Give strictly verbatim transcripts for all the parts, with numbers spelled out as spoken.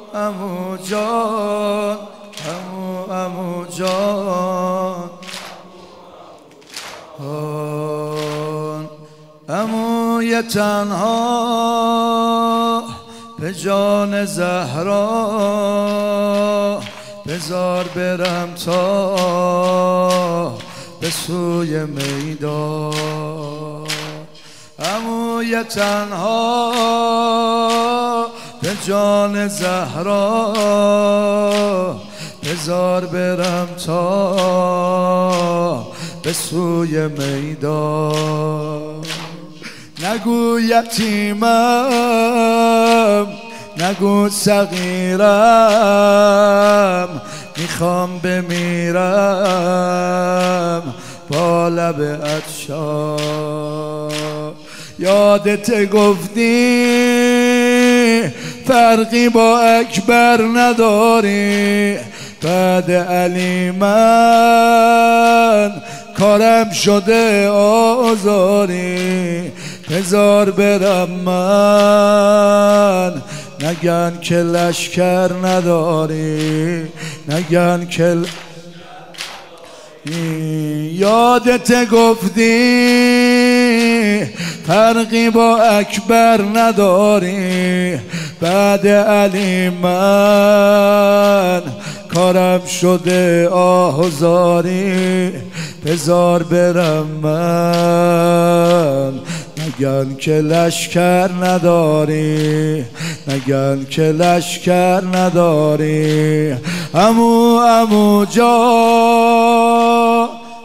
عمو جان عمو عمو جان عموی تنها به جان زهرا بذار برم تا به سوی میدان عموی تنها به جان زهرا بذار برم تا به سوی میدان نگو یتیمم نگو صغیرم میخوام بمیرم با لب عطشان یادت گفتی فرقی با اکبر نداری بعد علی من کارم شده آزاری بذار برم من نگن که لشکر نداری نگن که یادت گفتی فرقی با اکبر نداری بعد علی من کارم شده آهزاری بذار برم من نگن که لشکر نداری نگن که لشکر نداری عمو عمو جان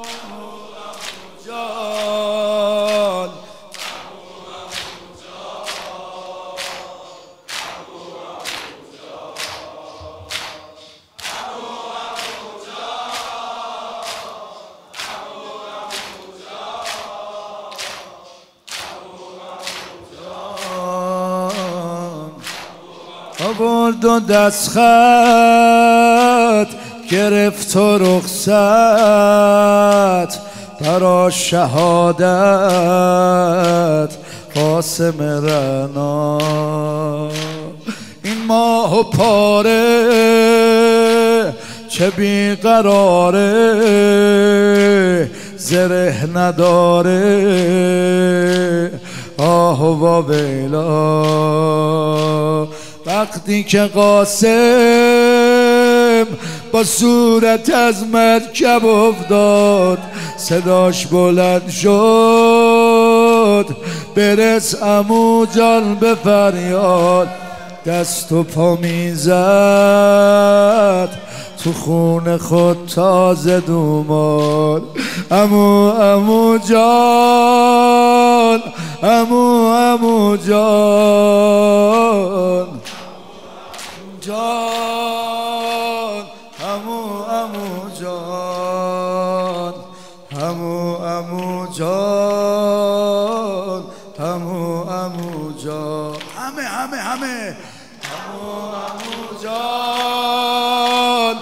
آورد و دست خط گرفت و رخصت برا شهادت قاسم رنا این ماه و پاره چه بیقراره زره نداره آه و واویلا وقتی که قاسم با صورت از مرکب افتاد صداش بلند شد برس عمو جان به فریاد دست و پا میزد تو خون خود تازه دومال عمو عمو جان عمو عمو جان جان عمو عمو جان عمو عمو جان عمو عمو جان همه همه همه عمو عمو جان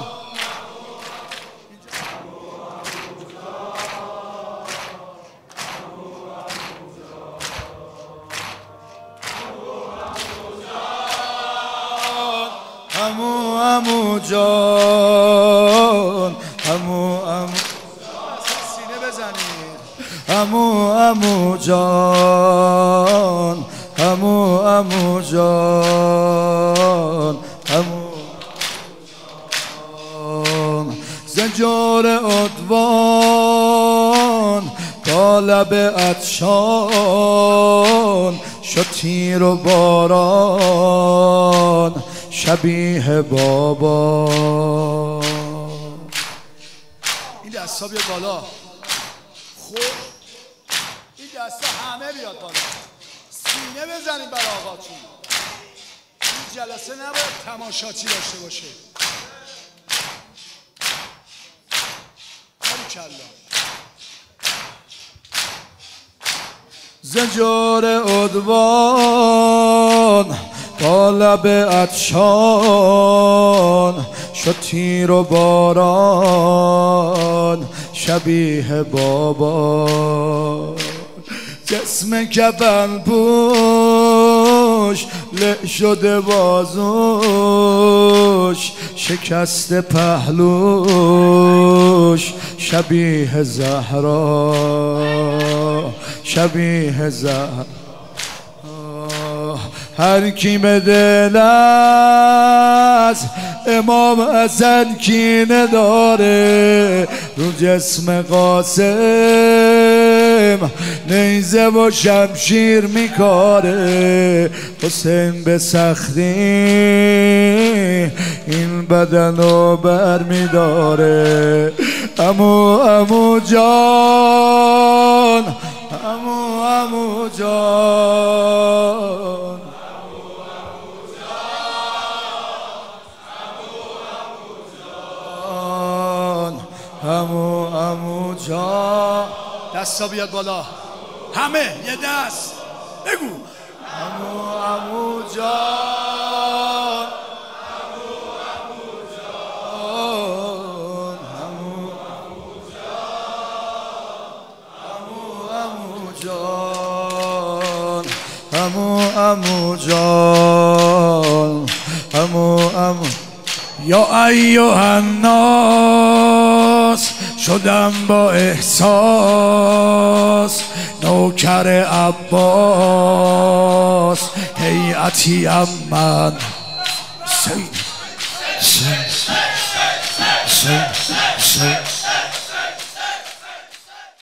عمو عمو جان عمو عمو سینه بزنید عمو عمو جان عمو عمو جان عمو جان زنجار عدوان با لب عطشان شد تیر و باران شبیه بابا این دستا بیاد بالا خوب این دستا همه بیاد بالا سینه بزنیم برای آقاتون این جلسه نباید تماشاچی داشته باشه باریکلا زنجار عدوان با لب عطشان شد تیر و باران شبیه بابا جسم کفن پوش له شده بازوش شکست پهلوش شبیه زهرا شبیه زهرا هر کی به دل از امام حسن کینه داره رو جسم قاسم نیزه و شمشیر میکاره حسین به سختی این بدن رو بر میداره امو امو جان امو امو جان امو امو جان دستا بیاد بالا همه یه دست بگو امو امو جان امو امو جان امو امو جان امو امو جان امو امو یا ایها الناس شدم با احساس نوکر عباس هیئتی ام من سید سید سید سید